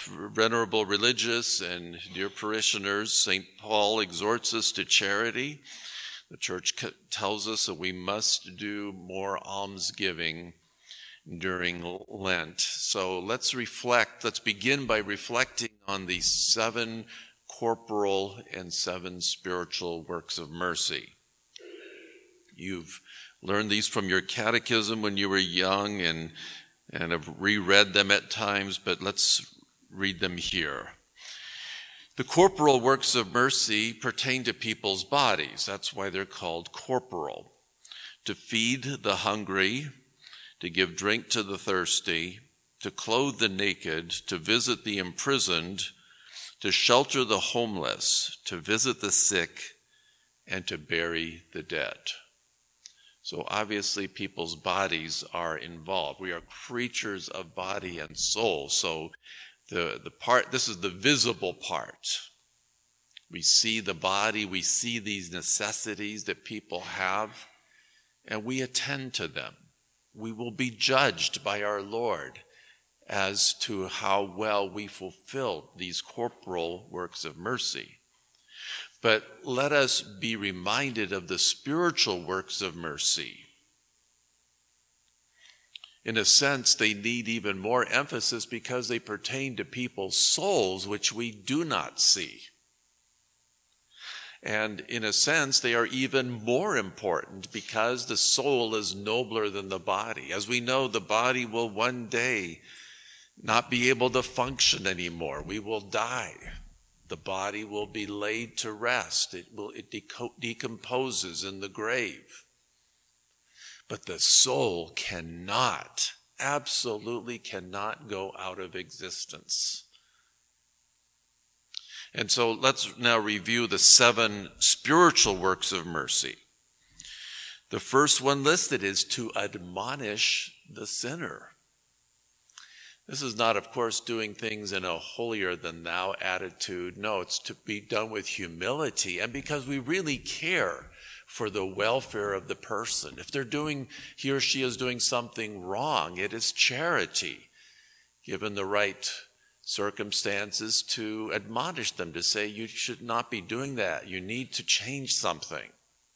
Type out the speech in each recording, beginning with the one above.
venerable religious and dear parishioners, St. Paul exhorts us to charity. The church tells us that we must do more almsgiving during Lent. So let's reflect. Let's begin by reflecting on the 7 corporal and 7 spiritual works of mercy. You've learned these from your catechism when you were young and have reread them at times, but let's read them here. The corporal works of mercy pertain to people's bodies. That's why they're called corporal. To feed the hungry, to give drink to the thirsty, to clothe the naked, to visit the imprisoned, to shelter the homeless, to visit the sick, and to bury the dead. So obviously people's bodies are involved. We are creatures of body and soul. So this is the visible part. We see the body, we see these necessities that people have, and we attend to them. We will be judged by our Lord as to how well we fulfill these corporal works of mercy. But let us be reminded of the spiritual works of mercy. In a sense, they need even more emphasis because they pertain to people's souls, which we do not see. And in a sense, they are even more important because the soul is nobler than the body. As we know, the body will one day not be able to function anymore. We will die. The body will be laid to rest. It decomposes in the grave. But the soul cannot, absolutely cannot go out of existence. And so let's now review the 7 spiritual works of mercy. The first one listed is to admonish the sinner. This is not, of course, doing things in a holier-than-thou attitude. No, it's to be done with humility and because we really care for the welfare of the person. If he or she is doing something wrong, it is charity, given the right circumstances, to admonish them, to say, you should not be doing that. You need to change something.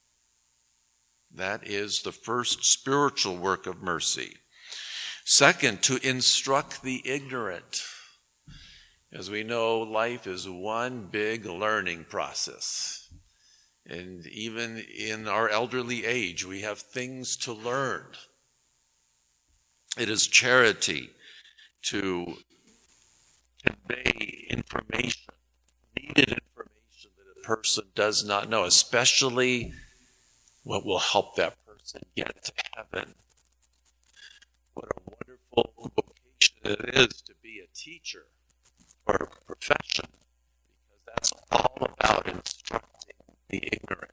That is the first spiritual work of mercy. Second, to instruct the ignorant. As we know, life is one big learning process. And even in our elderly age, we have things to learn. It is charity to convey information, needed information that a person does not know, especially what will help that person get to heaven. What a wonderful vocation it is to be a teacher or a profession, because that's all about instructing the ignorant.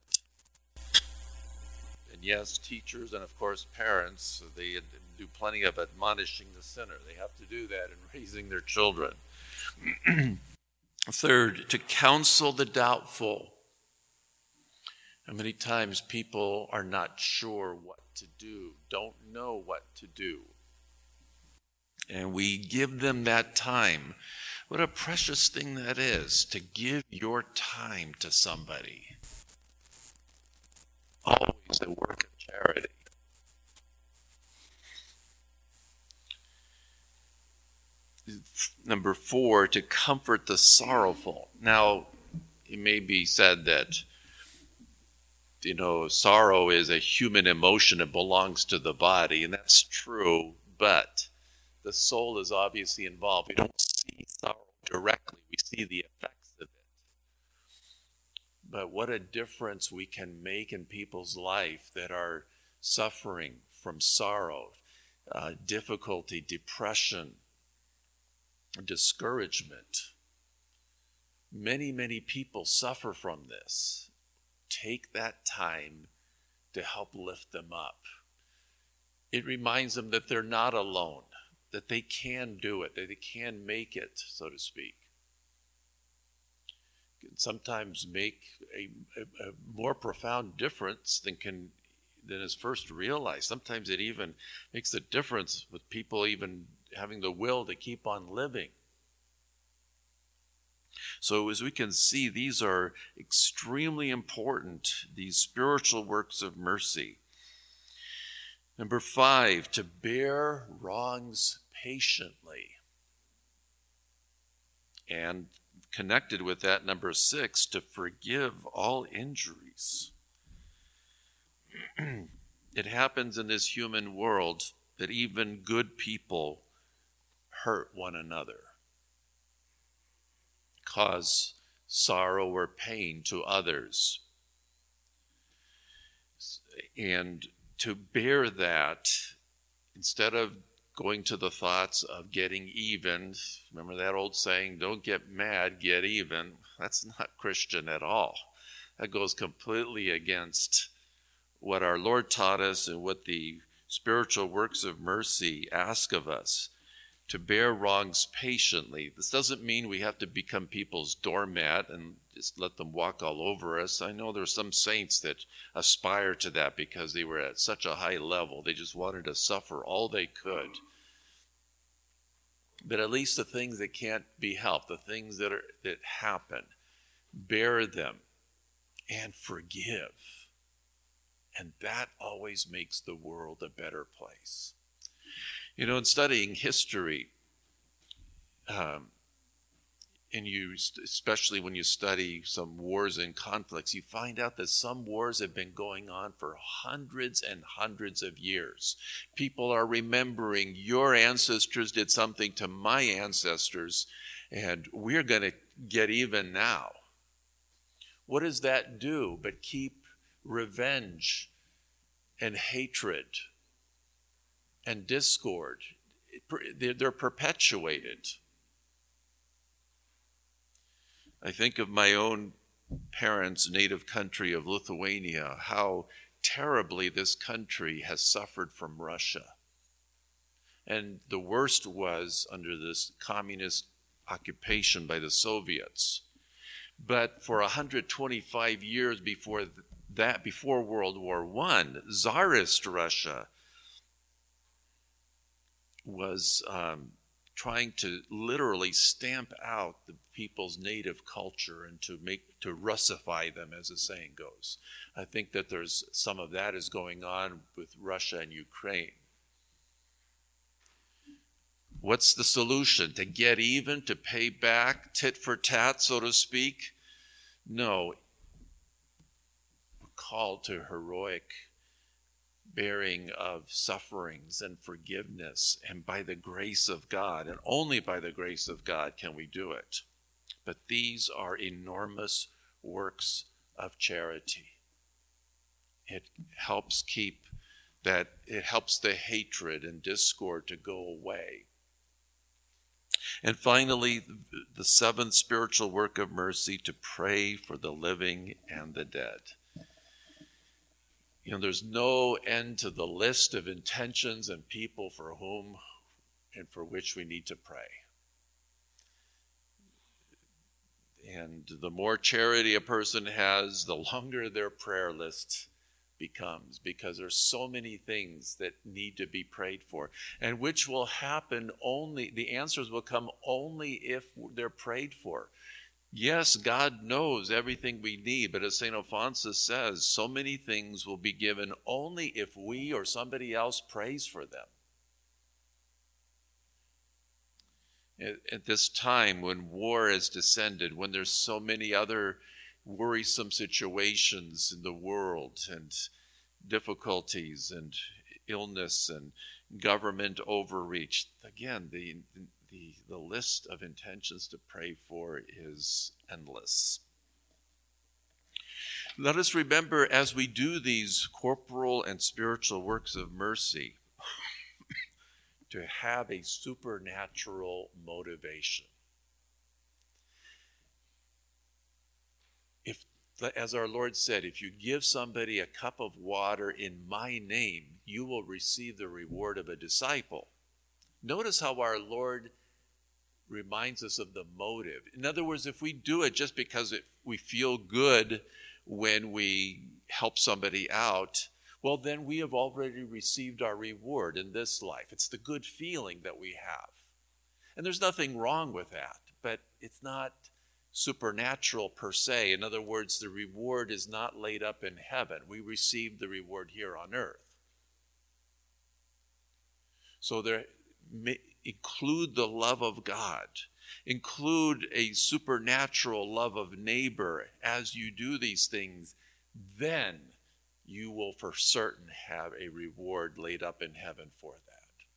And yes, teachers and of course parents, they do plenty of admonishing the sinner. They have to do that in raising their children. Third, to counsel the doubtful. How many times people are not sure what to do, don't know what to do. And we give them that time. What a precious thing that is, to give your time to somebody. Always a work of charity. Number 4, to comfort the sorrowful. Now, it may be said that sorrow is a human emotion. It belongs to the body, and that's true, but the soul is obviously involved. We don't see sorrow directly. We see the effects of it. But what a difference we can make in people's life that are suffering from sorrow, difficulty, depression, discouragement. Many, many people suffer from this. Take that time to help lift them up. It reminds them that they're not alone, that they can do it, that they can make it, so to speak. It can sometimes make a more profound difference than is first realized. Sometimes it even makes a difference with people even having the will to keep on living. So as we can see, these are extremely important, these spiritual works of mercy. Number 5, to bear wrongs patiently. And connected with that, number 6, to forgive all injuries. It happens in this human world that even good people hurt one another, cause sorrow or pain to others. And to bear that, instead of going to the thoughts of getting even, remember that old saying, don't get mad, get even. That's not Christian at all. That goes completely against what our Lord taught us and what the spiritual works of mercy ask of us, to bear wrongs patiently. This doesn't mean we have to become people's doormat and just let them walk all over us. I know there's some saints that aspire to that because they were at such a high level. They just wanted to suffer all they could. But at least the things that can't be helped, the things that happen, bear them and forgive. And that always makes the world a better place. You know, in studying history, and especially when you study some wars and conflicts, you find out that some wars have been going on for hundreds and hundreds of years. People are remembering your ancestors did something to my ancestors, and we're going to get even now. What does that do but keep revenge and hatred and discord? They're perpetuated. I think of my own parents' native country of Lithuania, how terribly this country has suffered from Russia. And the worst was under this communist occupation by the Soviets. But for 125 years before that, before World War I, Tsarist Russia was trying to literally stamp out the people's native culture and to Russify them, as the saying goes. I think that there's some of that is going on with Russia and Ukraine. What's the solution? To get even, to pay back, tit for tat, so to speak? No. We're called to heroic bearing of sufferings and forgiveness, and by the grace of God, and only by the grace of God can we do it. But these are enormous works of charity. It helps it helps the hatred and discord to go away. And finally, the 7th spiritual work of mercy, to pray for the living and the dead. You know, there's no end to the list of intentions and people for whom and for which we need to pray. And the more charity a person has, the longer their prayer list becomes, because there's so many things that need to be prayed for, and which will happen only, the answers will come only if they're prayed for. Yes, God knows everything we need, but as St. Alphonsus says, so many things will be given only if we or somebody else prays for them. At this time when war has descended, when there's so many other worrisome situations in the world and difficulties and illness and government overreach, again, the list of intentions to pray for is endless. Let us remember, as we do these corporal and spiritual works of mercy, to have a supernatural motivation. If, as our Lord said, if you give somebody a cup of water in my name, you will receive the reward of a disciple. Notice how our Lord reminds us of the motive. In other words, if we do it just because we feel good when we help somebody out, well, then we have already received our reward in this life. It's the good feeling that we have. And there's nothing wrong with that, but it's not supernatural per se. In other words, the reward is not laid up in heaven. We receive the reward here on earth. So there include the love of God. Include a supernatural love of neighbor. As you do these things, then you will for certain have a reward laid up in heaven for that.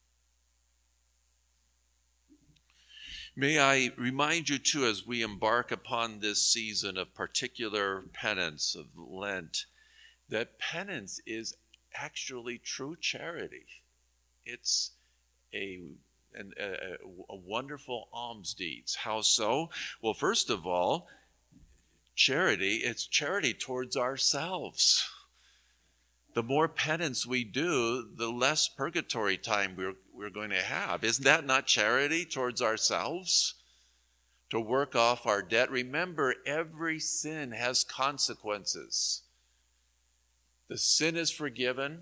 May I remind you too, as we embark upon this season of particular penance, of Lent, that penance is actually true charity. It's a wonderful alms deeds. How so? Well, first of all, it's charity towards ourselves. The more penance we do, the less purgatory time we're going to have. Isn't that not charity towards ourselves? To work off our debt. Remember, every sin has consequences. The sin is forgiven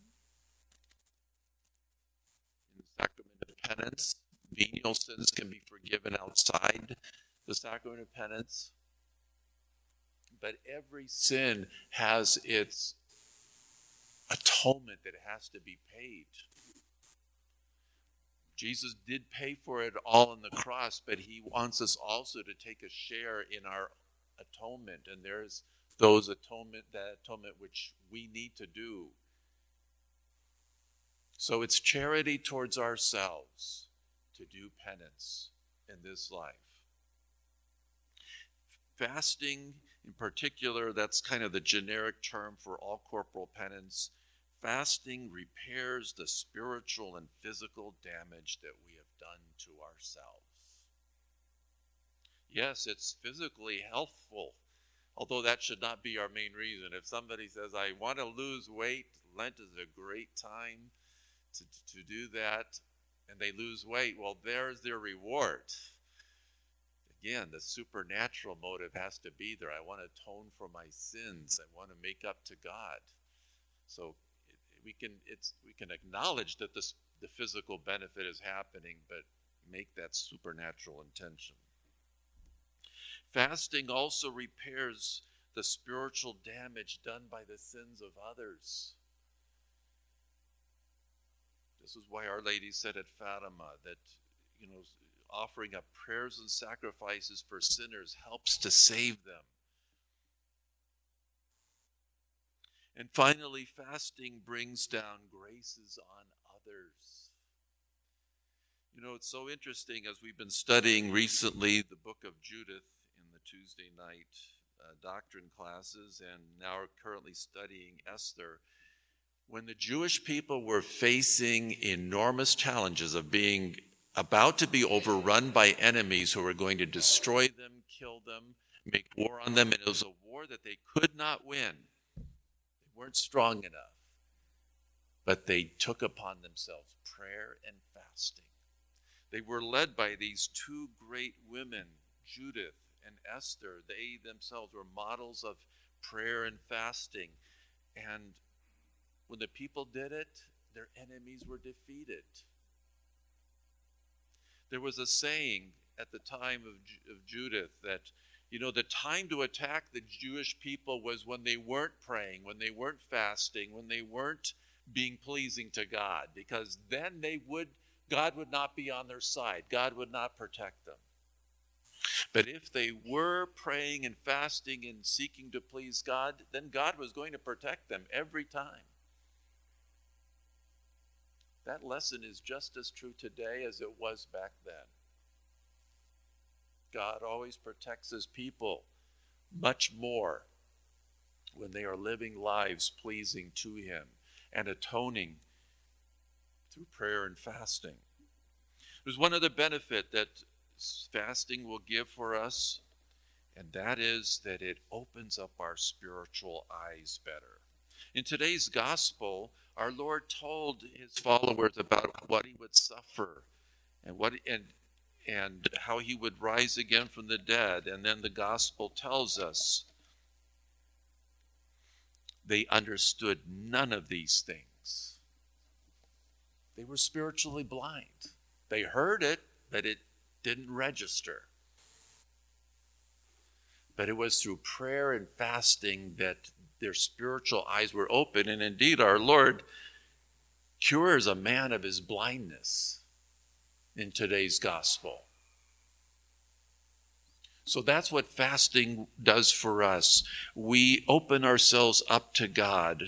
in the sacrament of penance. Venial sins can be forgiven outside the sacrament of penance. But every sin has its atonement that has to be paid. Jesus did pay for it all on the cross, but he wants us also to take a share in our atonement. And there's that atonement which we need to do. So it's charity towards ourselves to do penance in this life. Fasting, in particular, that's kind of the generic term for all corporal penance. Fasting repairs the spiritual and physical damage that we have done to ourselves. Yes, it's physically healthful, although that should not be our main reason. If somebody says, I want to lose weight, Lent is a great time to do that, and they lose weight, well, there's their reward. Again, the supernatural motive has to be there. I want to atone for my sins. I want to make up to God. So we can acknowledge that the physical benefit is happening, but make that supernatural intention. Fasting also repairs the spiritual damage done by the sins of others. This is why Our Lady said at Fatima that, offering up prayers and sacrifices for sinners helps to save them. And finally, fasting brings down graces on others. It's so interesting as we've been studying recently the book of Judith in the Tuesday night doctrine classes, and now are currently studying Esther. When the Jewish people were facing enormous challenges of being about to be overrun by enemies who were going to destroy them, kill them, make war on them, and it was a war that they could not win. They weren't strong enough, but they took upon themselves prayer and fasting. They were led by these two great women, Judith and Esther. They themselves were models of prayer and fasting. And when the people did it, their enemies were defeated. There was a saying at the time of Judith that, the time to attack the Jewish people was when they weren't praying, when they weren't fasting, when they weren't being pleasing to God, because then God would not be on their side. God would not protect them. But if they were praying and fasting and seeking to please God, then God was going to protect them every time. That lesson is just as true today as it was back then. God always protects his people much more when they are living lives pleasing to him and atoning through prayer and fasting. There's one other benefit that fasting will give for us, and that is that it opens up our spiritual eyes better. In today's gospel, our Lord told his followers about what he would suffer and how he would rise again from the dead. And then the gospel tells us they understood none of these things. They were spiritually blind. They heard it, but it didn't register. but it was through prayer and fasting that their spiritual eyes were open. And indeed, our Lord cures a man of his blindness in today's gospel. So that's what fasting does for us. We open ourselves up to God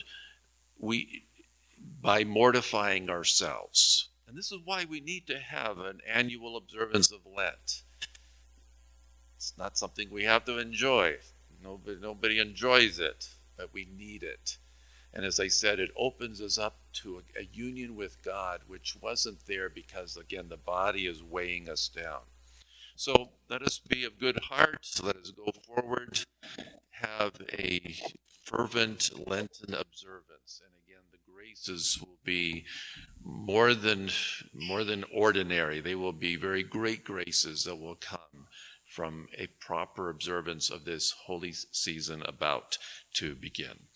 by mortifying ourselves. And this is why we need to have an annual observance of Lent. It's not something we have to enjoy. Nobody enjoys it, but we need it. And as I said, it opens us up to a union with God, which wasn't there because, again, the body is weighing us down. So let us be of good heart. Let us go forward, have a fervent Lenten observance. And again, the graces will be more than ordinary. They will be very great graces that will come from a proper observance of this holy season about to begin.